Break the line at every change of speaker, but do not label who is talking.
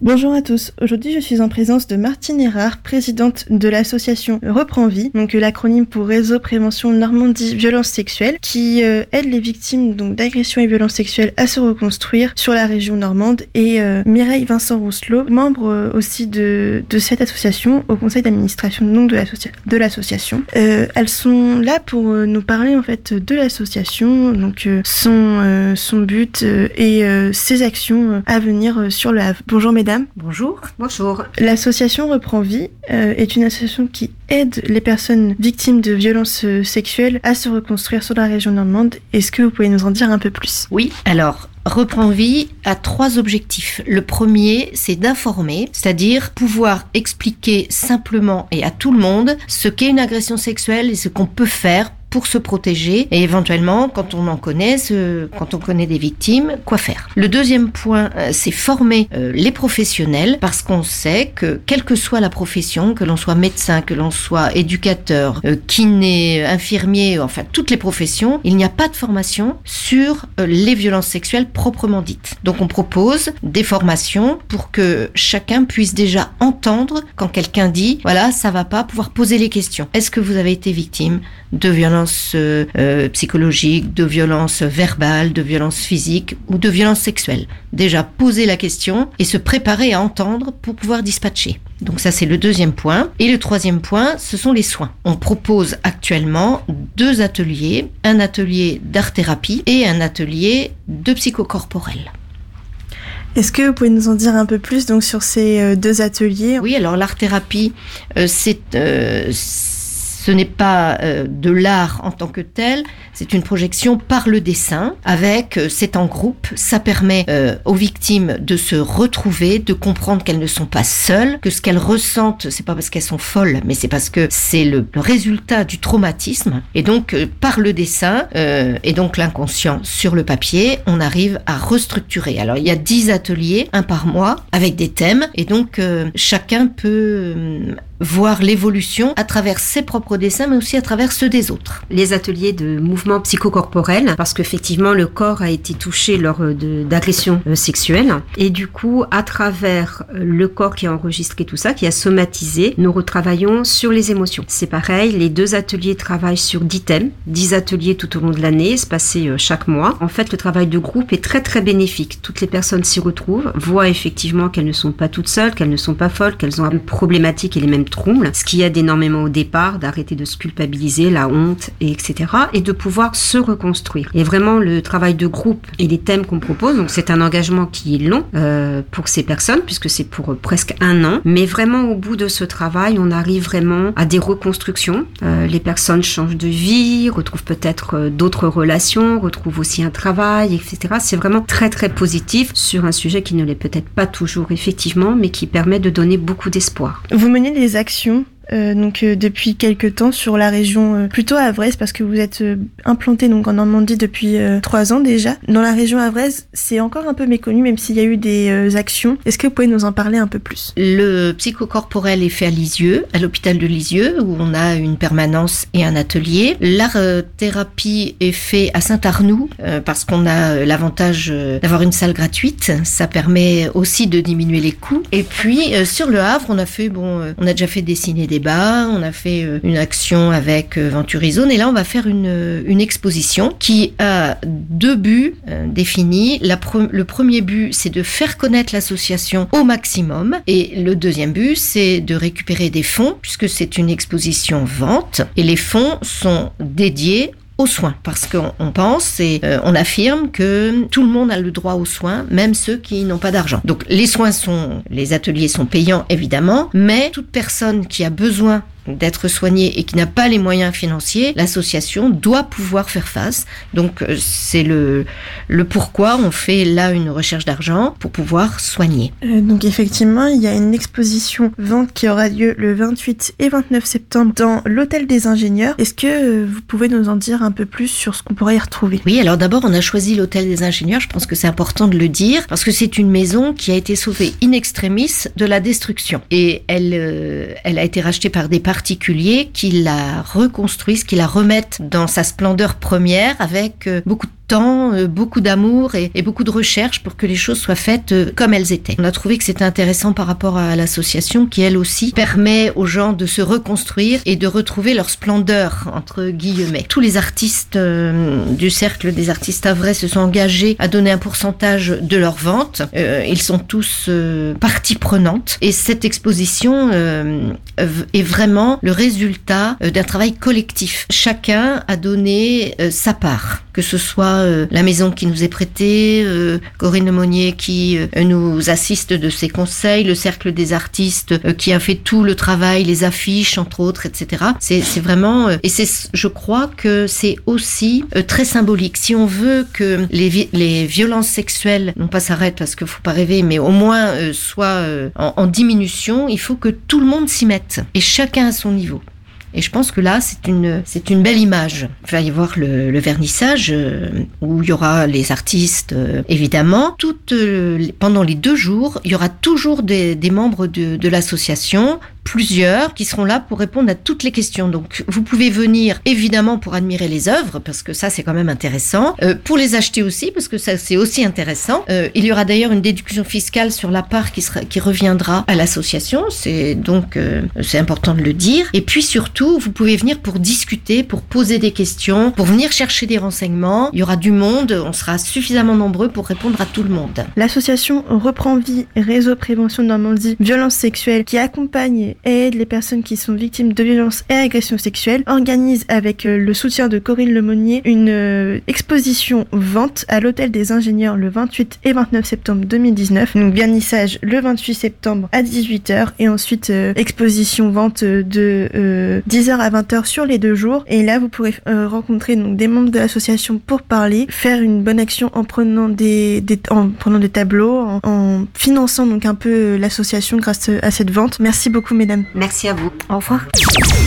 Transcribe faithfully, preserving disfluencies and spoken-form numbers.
Bonjour à tous, aujourd'hui je suis en présence de Martine Erard, présidente de l'association Reprends Vie, donc l'acronyme pour Réseau Prévention Normandie Violences Sexuelles, qui euh, aide les victimes donc d'agressions et violences sexuelles à se reconstruire sur la région normande, et euh, Mireille Vincent Rousselot, membre euh, aussi de, de cette association au conseil d'administration donc de, l'associa- de l'association. Euh, elles sont là pour euh, nous parler en fait de l'association, donc euh, son, euh, son but euh, et euh, ses actions euh, à venir euh, sur le Havre. Bonjour mesdames.
Bonjour. Bonjour.
L'association Reprends Vie euh, est une association qui aide les personnes victimes de violences euh, sexuelles à se reconstruire sur la région normande. Est-ce que vous pouvez nous en dire un peu plus ?
Oui, alors Reprends Vie a trois objectifs. Le premier, c'est d'informer, c'est-à-dire pouvoir expliquer simplement et à tout le monde ce qu'est une agression sexuelle et ce qu'on peut faire pour se protéger et éventuellement, quand on en connaît, ce, quand on connaît des victimes, quoi faire. Le deuxième point, euh, c'est former euh, les professionnels, parce qu'on sait que quelle que soit la profession, que l'on soit médecin, que l'on soit éducateur, euh, kiné, infirmier, enfin toutes les professions, il n'y a pas de formation sur euh, les violences sexuelles proprement dites. Donc on propose des formations pour que chacun puisse déjà entendre quand quelqu'un dit « voilà, ça va pas », pouvoir poser les questions. Est-ce que vous avez été victime de violences euh, euh, psychologiques, de violences verbales, de violences physiques ou de violences sexuelles. Déjà poser la question et se préparer à entendre pour pouvoir dispatcher. Donc ça c'est le deuxième point. Et le troisième point, ce sont les soins. On propose actuellement deux ateliers, un atelier d'art-thérapie et un atelier de psychocorporel.
Est-ce que vous pouvez nous en dire un peu plus donc sur ces euh, deux ateliers ?
Oui, alors l'art-thérapie, euh, c'est... Euh, Ce n'est pas euh, de l'art en tant que tel, c'est une projection par le dessin, avec, euh, c'est en groupe, ça permet euh, aux victimes de se retrouver, de comprendre qu'elles ne sont pas seules, que ce qu'elles ressentent, c'est pas parce qu'elles sont folles, mais c'est parce que c'est le, le résultat du traumatisme, et donc euh, par le dessin, euh, et donc l'inconscient sur le papier, on arrive à restructurer. Alors il y a dix ateliers, un par mois, avec des thèmes, et donc euh, chacun peut... Euh, voir l'évolution à travers ses propres dessins, mais aussi à travers ceux des autres.
Les ateliers de mouvement psychocorporel, parce qu'effectivement, le corps a été touché lors de, d'agressions euh, sexuelles. Et du coup, à travers le corps qui a enregistré tout ça, qui a somatisé, nous retravaillons sur les émotions. C'est pareil, les deux ateliers travaillent sur dix thèmes, dix ateliers tout au long de l'année, espacés euh, chaque mois. En fait, le travail de groupe est très très bénéfique. Toutes les personnes s'y retrouvent, voient effectivement qu'elles ne sont pas toutes seules, qu'elles ne sont pas folles, qu'elles ont une problématique et les mêmes troubles, ce qui aide énormément au départ, d'arrêter de se culpabiliser, la honte, et etc. et de pouvoir se reconstruire. Et vraiment, le travail de groupe et les thèmes qu'on propose, donc c'est un engagement qui est long euh, pour ces personnes, puisque c'est pour euh, presque un an, mais vraiment au bout de ce travail, on arrive vraiment à des reconstructions. Euh, les personnes changent de vie, retrouvent peut-être euh, d'autres relations, retrouvent aussi un travail, et cetera. C'est vraiment très très positif sur un sujet qui ne l'est peut-être pas toujours effectivement, mais qui permet de donner beaucoup d'espoir.
Vous menez des actions Euh, donc euh, depuis quelques temps sur la région euh, plutôt havraise, parce que vous êtes euh, implanté donc en Normandie depuis euh, trois ans déjà. Dans la région havraise, c'est encore un peu méconnu, même s'il y a eu des euh, actions. Est-ce que vous pouvez nous en parler un peu plus ?
Le psychocorporel est fait à Lisieux, à l'hôpital de Lisieux, où on a une permanence et un atelier. L'art-thérapie est fait à Saint-Arnoux, euh, parce qu'on a l'avantage euh, d'avoir une salle gratuite. Ça permet aussi de diminuer les coûts. Et puis euh, sur le Havre, on a fait bon, euh, on a déjà fait dessiner des bas, on a fait euh, une action avec euh, Venturizone, et là on va faire une, euh, une exposition qui a deux buts euh, définis. La pre- le premier but, c'est de faire connaître l'association au maximum, et le deuxième but, c'est de récupérer des fonds, puisque c'est une exposition vente, et les fonds sont dédiés aux soins, parce qu'on on pense et euh, on affirme que tout le monde a le droit aux soins, même ceux qui n'ont pas d'argent. Donc les soins sont, les ateliers sont payants évidemment, mais toute personne qui a besoin d'être soigné et qui n'a pas les moyens financiers, l'association doit pouvoir faire face. Donc c'est le, le pourquoi on fait là une recherche d'argent pour pouvoir soigner.
Euh, donc effectivement, il y a une exposition vente qui aura lieu le vingt-huit et vingt-neuf septembre dans l'Hôtel des Ingénieurs. Est-ce que euh, vous pouvez nous en dire un peu plus sur ce qu'on pourrait y retrouver ?
Oui, alors d'abord on a choisi l'Hôtel des Ingénieurs, je pense que c'est important de le dire, parce que c'est une maison qui a été sauvée in extremis de la destruction. Et elle, euh, elle a été rachetée par des particuliers qui la reconstruisent, qui la remettent dans sa splendeur première avec euh, beaucoup de temps, euh, beaucoup d'amour et, et beaucoup de recherche pour que les choses soient faites euh, comme elles étaient. On a trouvé que c'était intéressant par rapport à l'association qui, elle aussi, permet aux gens de se reconstruire et de retrouver leur splendeur, entre guillemets. Tous les artistes euh, du Cercle des artistes havrais se sont engagés à donner un pourcentage de leurs ventes. Euh, ils sont tous euh, partie prenante. Et cette exposition euh, est vraiment le résultat euh, d'un travail collectif. Chacun a donné euh, sa part. Que ce soit euh, la maison qui nous est prêtée, euh, Corinne Lemonnier qui euh, nous assiste de ses conseils, le Cercle des artistes euh, qui a fait tout le travail, les affiches entre autres, et cetera. C'est, c'est vraiment... Euh, et c'est, je crois que c'est aussi euh, très symbolique. Si on veut que les, vi- les violences sexuelles, non pas s'arrêtent parce qu'il ne faut pas rêver, mais au moins euh, soient euh, en, en diminution, il faut que tout le monde s'y mette. Et chacun à son niveau. Et je pense que là, c'est une, c'est une belle image. Il va y avoir le, le vernissage euh, où il y aura les artistes, euh, évidemment. Toutes, euh, pendant les deux jours, il y aura toujours des, des membres de, de l'association, plusieurs, qui seront là pour répondre à toutes les questions. Donc, vous pouvez venir, évidemment, pour admirer les œuvres, parce que ça, c'est quand même intéressant. Euh, pour les acheter aussi, parce que ça, c'est aussi intéressant. Euh, il y aura d'ailleurs une déduction fiscale sur la part qui, sera, qui reviendra à l'association. C'est donc, euh, c'est important de le dire. Et puis, surtout, vous pouvez venir pour discuter, pour poser des questions, pour venir chercher des renseignements. Il y aura du monde, on sera suffisamment nombreux pour répondre à tout le monde.
L'association Reprend Vie, réseau prévention Normandie, violences sexuelles, qui accompagne et aide les personnes qui sont victimes de violences et agressions sexuelles, organise avec euh, le soutien de Corinne Lemonnier une euh, exposition vente à l'Hôtel des Ingénieurs le vingt-huit et vingt-neuf septembre deux mille dix-neuf. Donc vernissage le vingt-huit septembre à dix-huit heures et ensuite euh, exposition vente de euh, dix heures à vingt heures sur les deux jours. Et là, vous pourrez euh, rencontrer donc des membres de l'association pour parler, faire une bonne action en prenant des, des en prenant des tableaux, en, en finançant donc un peu l'association grâce à cette vente. Merci beaucoup, mesdames.
Merci à vous.
Au revoir.